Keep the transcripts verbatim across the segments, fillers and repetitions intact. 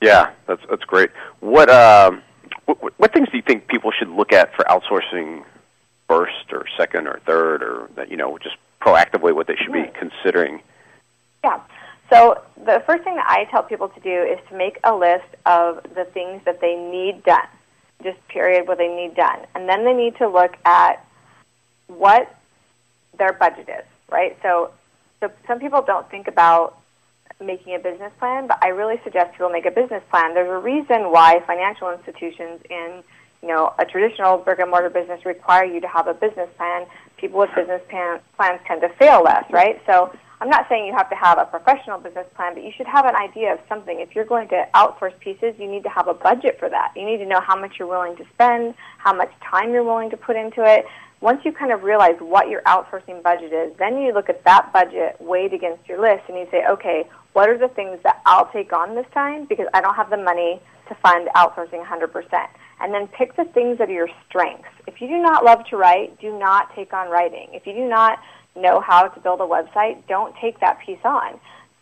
Yeah, that's that's great. What, um, what what things do you think people should look at for outsourcing first or second or third, or that, you know, just proactively what they should be considering? Yeah. So the first thing that I tell people to do is to make a list of the things that they need done, just period, what they need done. And then they need to look at what their budget is, right? So, so some people don't think about making a business plan, but I really suggest people make a business plan. There's a reason why financial institutions in, you know, a traditional brick-and-mortar business require you to have a business plan. People with business plan, plans tend to fail less, right? So I'm not saying you have to have a professional business plan, but you should have an idea of something. If you're going to outsource pieces, you need to have a budget for that. You need to know how much you're willing to spend, how much time you're willing to put into it. Once you kind of realize what your outsourcing budget is, then you look at that budget weighed against your list and you say, okay, what are the things that I'll take on this time because I don't have the money to fund outsourcing one hundred percent. And then pick the things that are your strengths. If you do not love to write, do not take on writing. If you do not know how to build a website, don't take that piece on.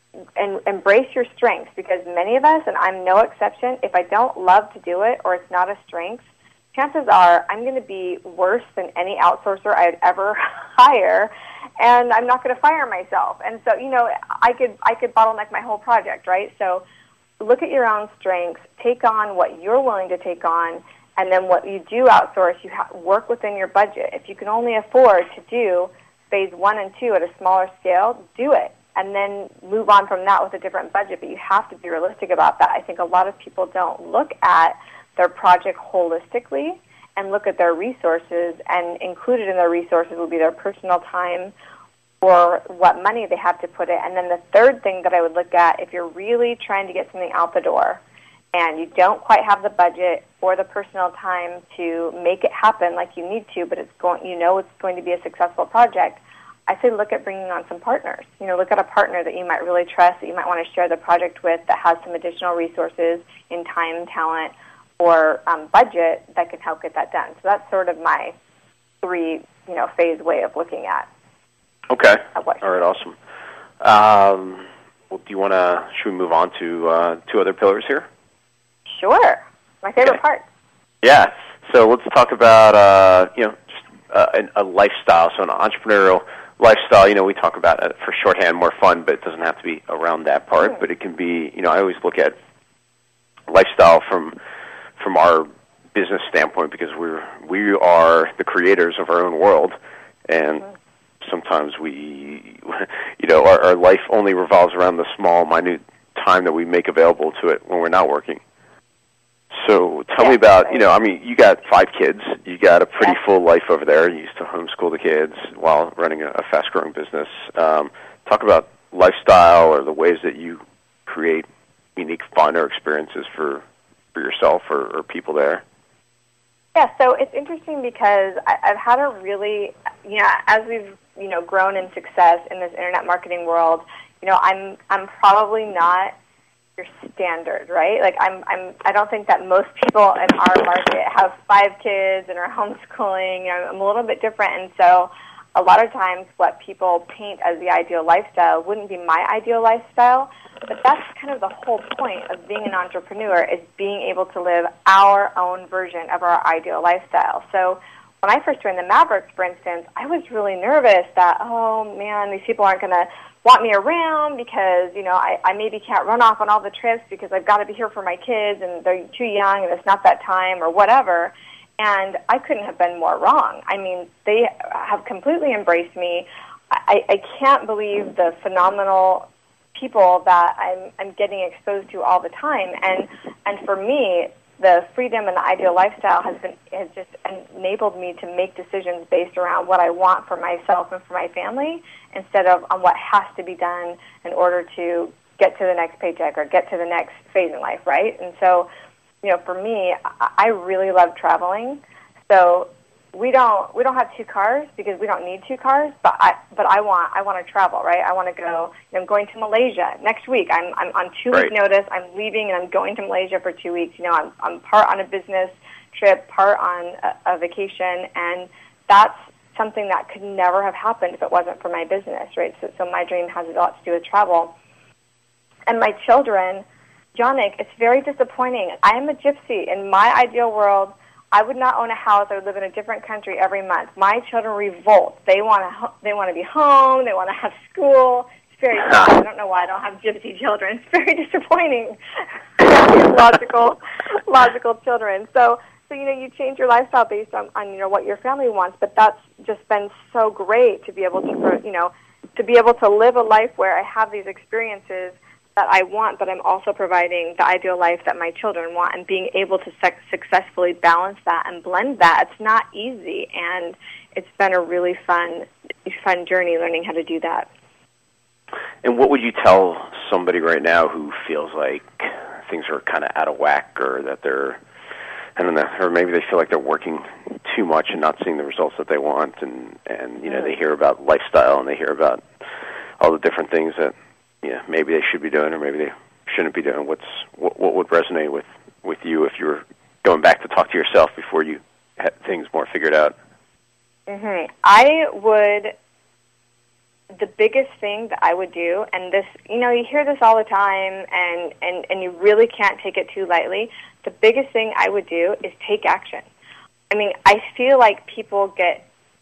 And embrace your strengths, because many of us, and I'm no exception, if I don't love to do it or it's not a strength, chances are I'm going to be worse than any outsourcer I'd ever hire, and I'm not going to fire myself. And so, you know, I could I could bottleneck my whole project, right? So look at your own strengths, take on what you're willing to take on, and then what you do outsource, you ha- work within your budget. If you can only afford to do phase one and two at a smaller scale, do it, and then move on from that with a different budget. But you have to be realistic about that. I think a lot of people don't look at their project holistically and look at their resources, and included in their resources will be their personal time or what money they have to put in. And then the third thing that I would look at, if you're really trying to get something out the door and you don't quite have the budget or the personal time to make it happen like you need to, but it's going, you know it's going to be a successful project, I say look at bringing on some partners. You know, look at a partner that you might really trust, that you might want to share the project with, that has some additional resources in time, talent, or um, budget that can help get that done. So that's sort of my three, you know, phase way of looking at. Okay. All right. Awesome. Um, well, do you want to? Should we move on to uh, two other pillars here? Sure. My favorite okay. part. Yeah. So let's talk about uh, you know just uh, a, a lifestyle. So an entrepreneurial lifestyle. You know, we talk about it for shorthand, more fun, but it doesn't have to be around that part. Mm. But it can be. You know, I always look at lifestyle from from our business standpoint, because we're we are the creators of our own world, and mm-hmm. sometimes we, you know, our, our life only revolves around the small, minute time that we make available to it when we're not working. So tell yeah, me about, right. you know, I mean, you got five kids. You got a pretty yeah. full life over there. You used to homeschool the kids while running a, a fast-growing business. Um, talk about lifestyle or the ways that you create unique fun or experiences for for yourself or, or people there. Yeah, so it's interesting because I, I've had a really, you know, as we've, you know, grown in success in this internet marketing world, you know, I'm I'm probably not your standard, right? Like I'm I'm I don't think that most people in our market have five kids and are homeschooling. You know, I'm a little bit different, and so a lot of times what people paint as the ideal lifestyle wouldn't be my ideal lifestyle. But that's kind of the whole point of being an entrepreneur, is being able to live our own version of our ideal lifestyle. So when I first joined the Mavericks, for instance, I was really nervous that, oh, man, these people aren't going to want me around because, you know, I, I maybe can't run off on all the trips because I've got to be here for my kids and they're too young and it's not that time or whatever. And I couldn't have been more wrong. I mean, they have completely embraced me. I, I can't believe the phenomenal people that I'm I'm getting exposed to all the time, and and for me, the freedom and the ideal lifestyle has been has just enabled me to make decisions based around what I want for myself and for my family, instead of on what has to be done in order to get to the next paycheck or get to the next phase in life, right? And so, you know, for me, I really love traveling. So we don't we don't have two cars because we don't need two cars, but I but I want I want to travel, right? I want to go. You know, I'm going to Malaysia next week. I'm I'm on two right. week notice. I'm leaving and I'm going to Malaysia for two weeks. You know, I'm I'm part on a business trip, part on a, a vacation, and that's something that could never have happened if it wasn't for my business, right? So so my dream has a lot to do with travel, and my children Yannick, it's very disappointing. I am a gypsy. In my ideal world, I would not own a house. I would live in a different country every month. My children revolt. They want to. Ho- they want to be home. They want to have school. It's very sad. I don't know why I don't have gypsy children. It's very disappointing. logical, logical children. So, so you know, you change your lifestyle based on, on you know what your family wants. But that's just been so great to be able to, you know, to be able to live a life where I have these experiences that I want, but I'm also providing the ideal life that my children want, and being able to su- successfully balance that and blend that. It's not easy, and it's been a really fun, fun journey learning how to do that. And what would you tell somebody right now who feels like things are kind of out of whack, or that they're, I don't know, or maybe they feel like they're working too much and not seeing the results that they want, and, and you know, they hear about lifestyle and they hear about all the different things that, yeah, maybe they should be doing, or maybe they shouldn't be doing. What's what, what would resonate with, with you if you were going back to talk to yourself before you had things more figured out? Mm-hmm. I would, the biggest thing that I would do, and this, you know, you hear this all the time, and, and, and you really can't take it too lightly. The biggest thing I would do is take action. I mean, I feel like people get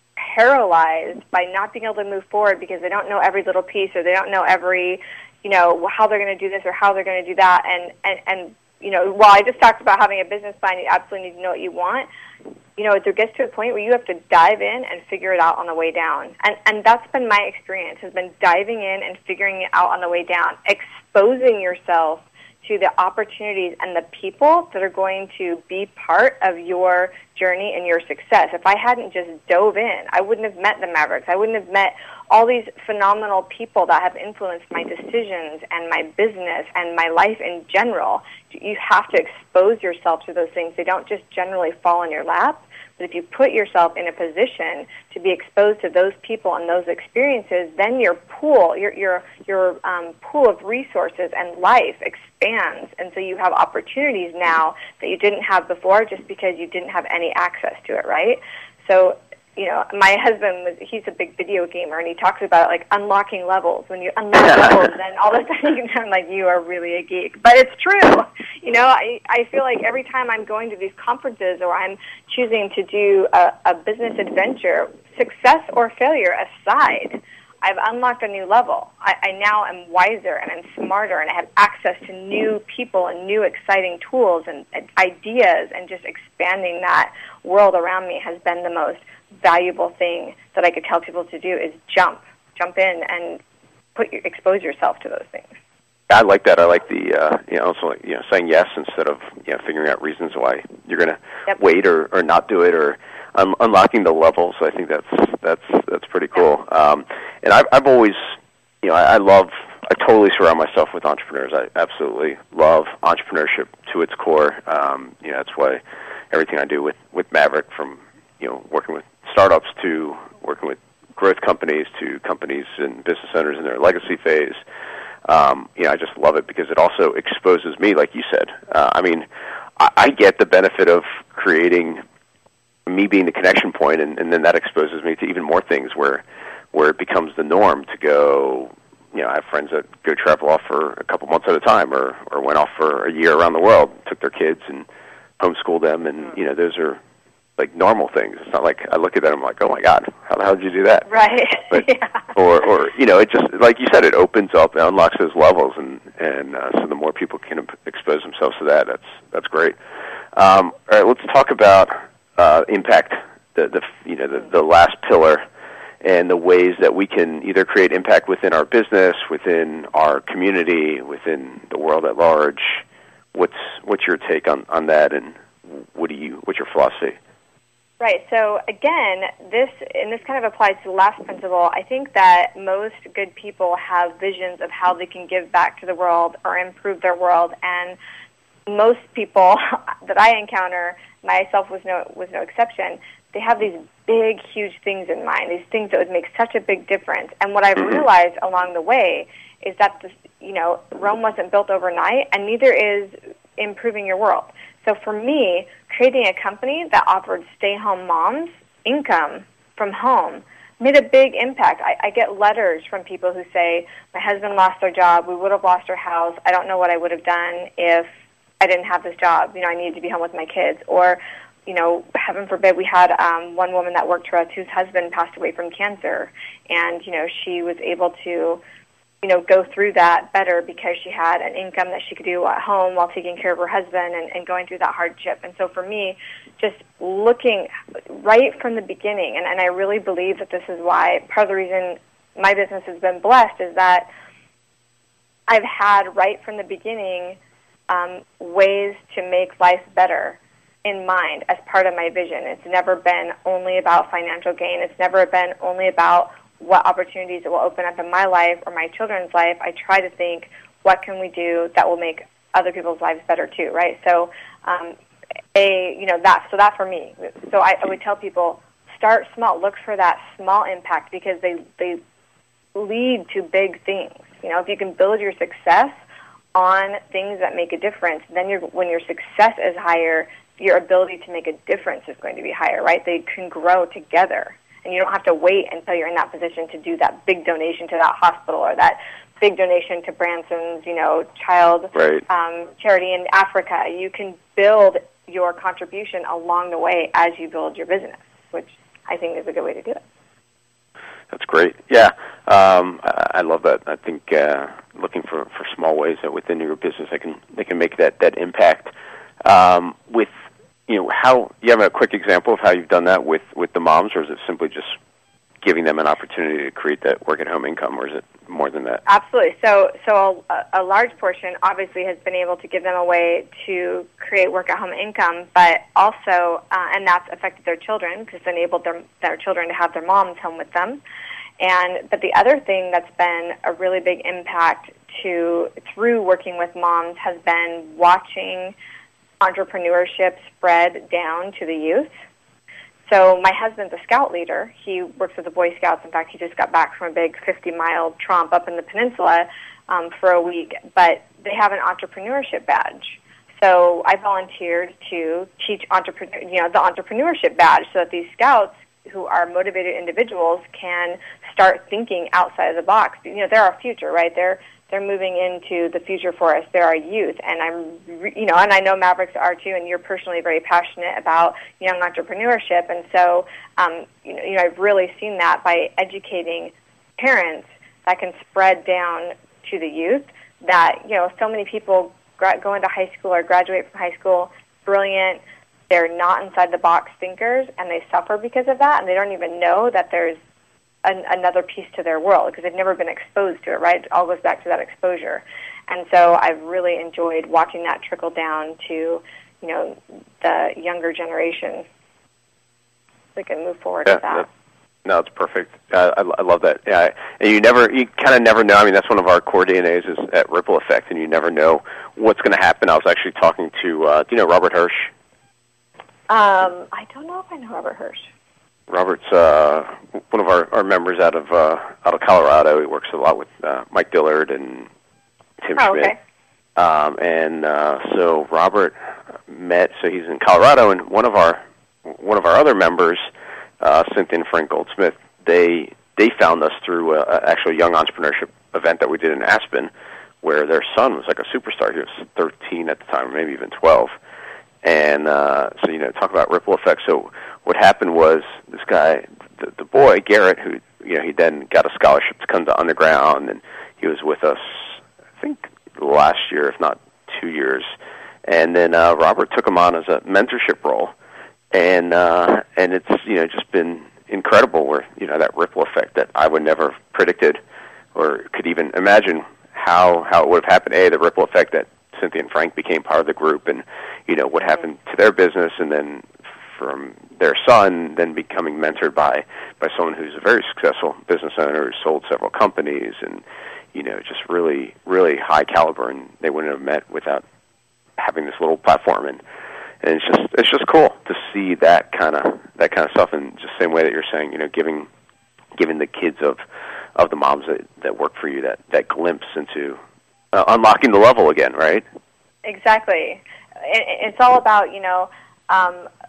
paralyzed by not being able to move forward because they don't know every little piece, or they don't know every, you know, how they're going to do this or how they're going to do that. And, and, and, you know, while I just talked about having a business plan, you absolutely need to know what you want. You know, there gets to a point where you have to dive in and figure it out on the way down. And, and that's been my experience, has been diving in and figuring it out on the way down, exposing yourself to the opportunities and the people that are going to be part of your journey and your success. If I hadn't just dove in, I wouldn't have met the Mavericks. I wouldn't have met all these phenomenal people that have influenced my decisions and my business and my life in general. You have to expose yourself to those things. They don't just generally fall in your lap. But if you put yourself in a position to be exposed to those people and those experiences, then your pool, your your your um, pool of resources and life expands, and so you have opportunities now that you didn't have before, just because you didn't have any access to it, right? So, you know, my husband was, he's a big video gamer, and he talks about it like unlocking levels. When you unlock levels, then all of a sudden you can sound like you are really a geek. But it's true. You know, I, I feel like every time I'm going to these conferences, or I'm choosing to do a, a business adventure, success or failure aside, I've unlocked a new level. I, I now am wiser, and I'm smarter, and I have access to new people and new exciting tools and, and ideas, and just expanding that world around me has been the most valuable thing that I could tell people to do, is jump, jump in and put your, expose yourself to those things. I like that. I like the uh, you know, also, you know, saying yes instead of, you know, figuring out reasons why you're going to yep. wait or, or not do it, or un- unlocking the levels. I think that's that's that's pretty cool. Yep. Um, and I've I've always, you know, I, I love. I totally surround myself with entrepreneurs. I absolutely love entrepreneurship to its core. Um, you know, that's why everything I do with, with Maverick, from, you know, working with startups to working with growth companies to companies and business owners in their legacy phase. Um, you know, I just love it because it also exposes me, like you said. Uh, I mean, I, I get the benefit of creating, me being the connection point, and, and then that exposes me to even more things where where it becomes the norm to go. You know, I have friends that go travel off for a couple months at a time, or, or went off for a year around the world, took their kids and homeschooled them, and, you know, those are like normal things. It's not like I look at that and I'm like, oh my God, how the hell did you do that? Right. But, yeah. Or, or, you know, it just, like you said, it opens up, it unlocks those levels, and, and uh, so the more people can expose themselves to that, that's that's great. Um, all right, let's talk about uh, impact, the, the you know, the, the last pillar, and the ways that we can either create impact within our business, within our community, within the world at large. What's what's your take on, on that, and what do you what's your philosophy? Right. So again, this and this kind of applies to the last principle. I think that most good people have visions of how they can give back to the world or improve their world, and most people that I encounter, myself was no was no exception, they have these big, huge things in mind, these things that would make such a big difference. And what I've realized along the way is that this, you know, Rome wasn't built overnight, and neither is improving your world. So for me, creating a company that offered stay-home moms income from home made a big impact. I, I get letters from people who say, my husband lost their job, we would have lost our house, I don't know what I would have done if I didn't have this job. You know, I needed to be home with my kids. Or, you know, heaven forbid, we had um, one woman that worked for us whose husband passed away from cancer, and, you know, she was able to, you know, go through that better because she had an income that she could do at home while taking care of her husband and, and going through that hardship. And so for me, just looking right from the beginning, and, and I really believe that this is why part of the reason my business has been blessed is that I've had right from the beginning um, ways to make life better in mind as part of my vision. It's never been only about financial gain. It's never been only about what opportunities it will open up in my life or my children's life. I try to think, what can we do that will make other people's lives better too, right? So, um, a you know that so that for me. So I, I would tell people, start small. Look for that small impact because they they lead to big things. You know, if you can build your success on things that make a difference, then you're, when your success is higher, your ability to make a difference is going to be higher, right? They can grow together. And you don't have to wait until you're in that position to do that big donation to that hospital or that big donation to Branson's, you know, child right. um, charity in Africa. You can build your contribution along the way as you build your business, which I think is a good way to do it. That's great. Yeah, um, I, I love that. I think uh, looking for, for small ways that within your business they can they can make that that impact. Um, with You know, how you have a quick example of how you've done that with, with the moms, or is it simply just giving them an opportunity to create that work-at-home income, or is it more than that? Absolutely. So, so a, a large portion, obviously, has been able to give them a way to create work-at-home income, but also, uh, and that's affected their children because it's enabled their their children to have their moms home with them. And but the other thing that's been a really big impact to through working with moms has been watching entrepreneurship spread down to the youth. So my husband's a scout leader. He works with the Boy Scouts. In fact, he just got back from a big fifty-mile tromp up in the peninsula um, for a week. But they have an entrepreneurship badge. So I volunteered to teach entrepreneur, you know, the entrepreneurship badge so that these scouts who are motivated individuals can start thinking outside of the box. You know, they're our future, right? They're They're moving into the future for us. They're our youth, and I'm, you know, and I know Mavericks are too. And you're personally very passionate about young entrepreneurship, and so, um, you know, you know, I've really seen that by educating parents that can spread down to the youth. That you know, so many people gra- go into high school or graduate from high school, brilliant. They're not inside the box thinkers, and they suffer because of that, and they don't even know that there's An, another piece to their world because they've never been exposed to it, right? It all goes back to that exposure. And so I've really enjoyed watching that trickle down to, you know, the younger generation. We can move forward yeah, with that. No, it's perfect. Uh, I, I love that. Yeah, and you never, you kind of never know. I mean, that's one of our core D N As is at Ripple Effect, and you never know what's going to happen. I was actually talking to, uh, do you know Robert Hirsch? Um, I don't know if I know Robert Hirsch. Robert's uh, one of our, our members out of uh, out of Colorado. He works a lot with uh, Mike Dillard and Tim oh, Schmidt. Okay. Um, and uh, so Robert met. So he's in Colorado, and one of our one of our other members, uh, Cynthia and Frank Goldsmith, they they found us through a, actually a young entrepreneurship event that we did in Aspen, where their son was like a superstar. He was thirteen at the time, or maybe even twelve. And uh, so, you know, talk about ripple effects. So what happened was this guy, the, the boy, Garrett, who, you know, he then got a scholarship to come to Underground, and he was with us, I think, last year, if not two years. And then uh, Robert took him on as a mentorship role. And uh, and it's, you know, just been incredible where, you know, that ripple effect that I would never have predicted or could even imagine how, how it would have happened. A, the ripple effect that Cynthia and Frank became part of the group, and you know what happened to their business, and then from their son, then becoming mentored by by someone who's a very successful business owner who sold several companies, and you know just really really high caliber, and they wouldn't have met without having this little platform, and and it's just it's just cool to see that kind of that kind of stuff, and just the same way that you're saying, you know, giving giving the kids of of the moms that that work for you that that glimpse into Uh, unlocking the level again, right? Exactly. It, it's all about, you know, um,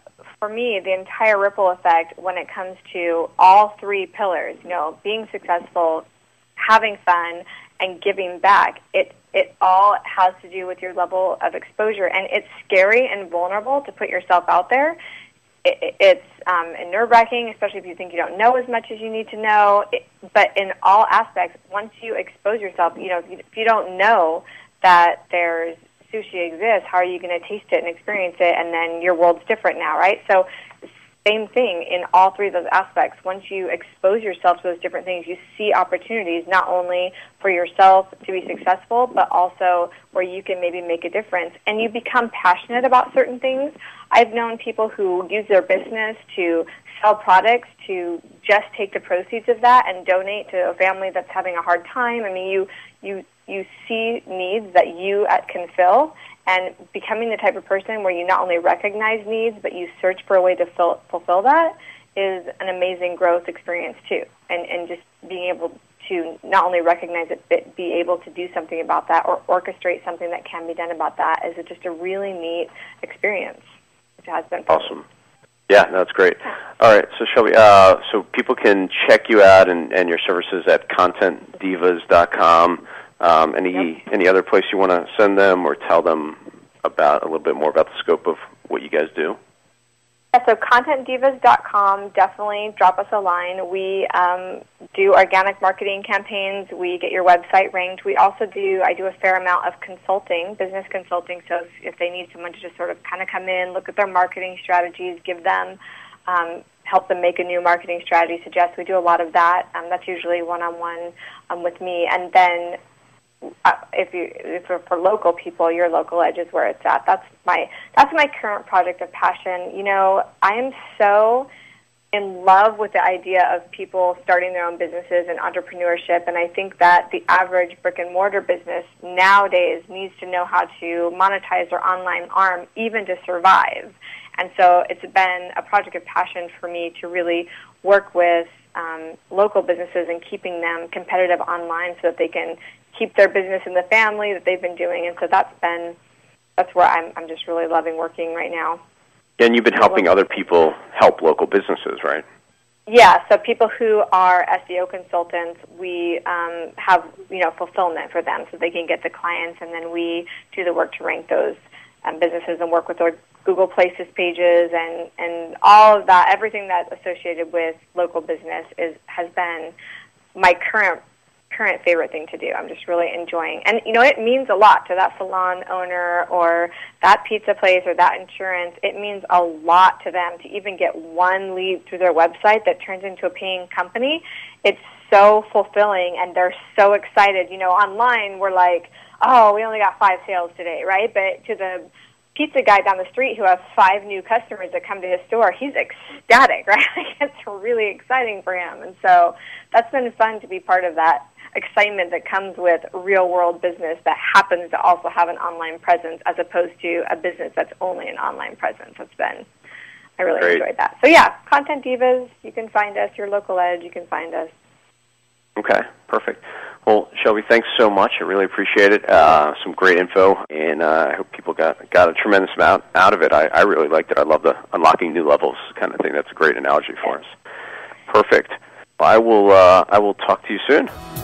for me, the entire ripple effect when it comes to all three pillars, you know, being successful, having fun, and giving back, it it all has to do with your level of exposure. And it's scary and vulnerable to put yourself out there. It, it, it's um, nerve-wracking, especially if you think you don't know as much as you need to know. It, but in all aspects, once you expose yourself, you know, if you, if you don't know that there's sushi exists, how are you going to taste it and experience it? And then your world's different now, right? So same thing in all three of those aspects. Once you expose yourself to those different things, you see opportunities not only for yourself to be successful, but also where you can maybe make a difference. And you become passionate about certain things. I've known people who use their business to sell products to just take the proceeds of that and donate to a family that's having a hard time. I mean, you you you see needs that you can fill, and becoming the type of person where you not only recognize needs, but you search for a way to fill, fulfill that is an amazing growth experience too. And, and just being able to not only recognize it, but be able to do something about that or orchestrate something that can be done about that is just a really neat experience, which has been fun. Awesome. Yeah, no, that's great. All right, so Shelby, uh, so people can check you out and, and your services at content divas dot com. Um, any yep. any other place you want to send them or tell them about a little bit more about the scope of what you guys do? Yeah, so content divas dot com, definitely drop us a line. We um, do organic marketing campaigns. We get your website ranked. We also do, I do a fair amount of consulting, business consulting, so if, if they need someone to just sort of kind of come in, look at their marketing strategies, give them, um, help them make a new marketing strategy, suggest. We do a lot of that. Um, that's usually one-on-one um, with me. And then Uh, if you if for, for local people, your local edge is where it's at. That's my that's my current project of passion. You know, I am so in love with the idea of people starting their own businesses and entrepreneurship, and I think that the average brick and mortar business nowadays needs to know how to monetize their online arm even to survive. And so it's been a project of passion for me to really work with um, local businesses and keeping them competitive online so that they can keep their business in the family that they've been doing. And so that's been, that's where I'm, I'm just really loving working right now. And you've been helping other people help local businesses, right? Yeah, so people who are S E O consultants, we um, have, you know, fulfillment for them so they can get the clients, and then we do the work to rank those um, businesses and work with their Google Places pages and, and all of that. Everything that's associated with local business is has been my current current favorite thing to do. I'm just really enjoying. And, you know, it means a lot to that salon owner or that pizza place or that insurance. It means a lot to them to even get one lead through their website that turns into a paying company. It's so fulfilling, and they're so excited. You know, online we're like, oh, we only got five sales today, right? But to the pizza guy down the street who has five new customers that come to his store, he's ecstatic, right? It's really exciting for him. And so that's been fun to be part of that excitement that comes with real-world business that happens to also have an online presence as opposed to a business that's only an online presence. It's been, I really Great. enjoyed that. So, yeah, Content Divas, you can find us. Your local edge, you can find us. Okay, perfect. Well, Shelby, thanks so much. I really appreciate it. Uh, some great info, and uh, I hope people got got a tremendous amount out of it. I, I really liked it. I love the unlocking new levels kind of thing. That's a great analogy for us. Perfect. I will. Uh, I will talk to you soon.